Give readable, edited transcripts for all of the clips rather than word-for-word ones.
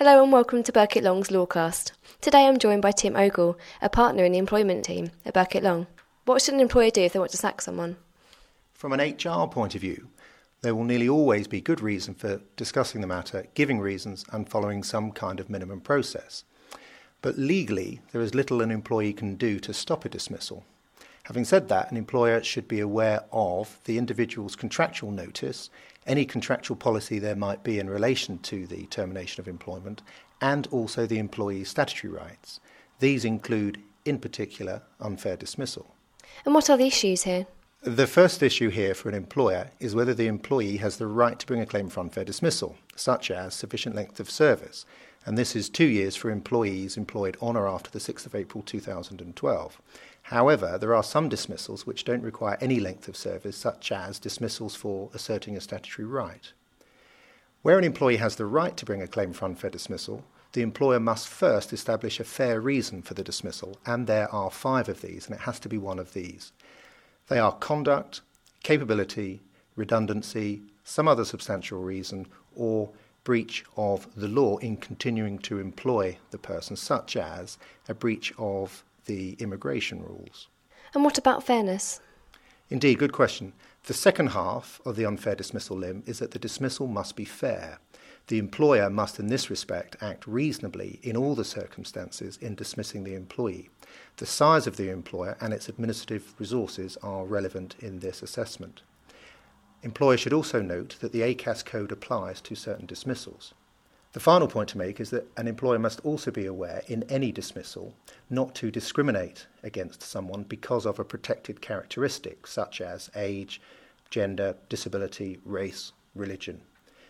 Hello and welcome to Burkitt Long's Lawcast. Today I'm joined by Tim Ogle, a partner in the employment team at Burkitt Long. What should an employer do if they want to sack someone? From an HR point of view, there will nearly always be good reason for discussing the matter, giving reasons and following some kind of minimum process. But legally, there is little an employee can do to stop a dismissal. Having said that, an employer should be aware of the individual's contractual notice, any contractual policy there might be in relation to the termination of employment, and also the employee's statutory rights. These include, in particular, unfair dismissal. And what are the issues here? The first issue here for an employer is whether the employee has the right to bring a claim for unfair dismissal, such as sufficient length of service, and this is 2 years for employees employed on or after the 6th of April 2012. However, there are some dismissals which don't require any length of service, such as dismissals for asserting a statutory right. Where an employee has the right to bring a claim for unfair dismissal, the employer must first establish a fair reason for the dismissal, and there are 5 of these, and it has to be one of these. They are conduct, capability, redundancy, some other substantial reason, or breach of the law in continuing to employ the person, such as a breach of the immigration rules. And what about fairness? Indeed, good question. The second half of the unfair dismissal limb is that the dismissal must be fair. The employer must in this respect act reasonably in all the circumstances in dismissing the employee. The size of the employer and its administrative resources are relevant in this assessment. Employers should also note that the ACAS code applies to certain dismissals. The final point to make is that an employer must also be aware in any dismissal not to discriminate against someone because of a protected characteristic such as age, gender, disability, race, religion.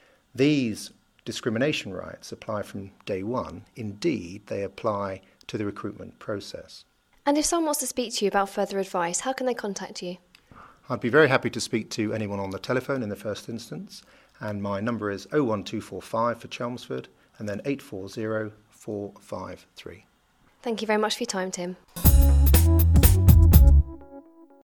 These discrimination rights apply from day one. Indeed, they apply to the recruitment process. And if someone wants to speak to you about further advice, how can they contact you? I'd be very happy to speak to anyone on the telephone in the first instance, and my number is 01245 for Chelmsford and then 840 453. Thank you very much for your time, Tim.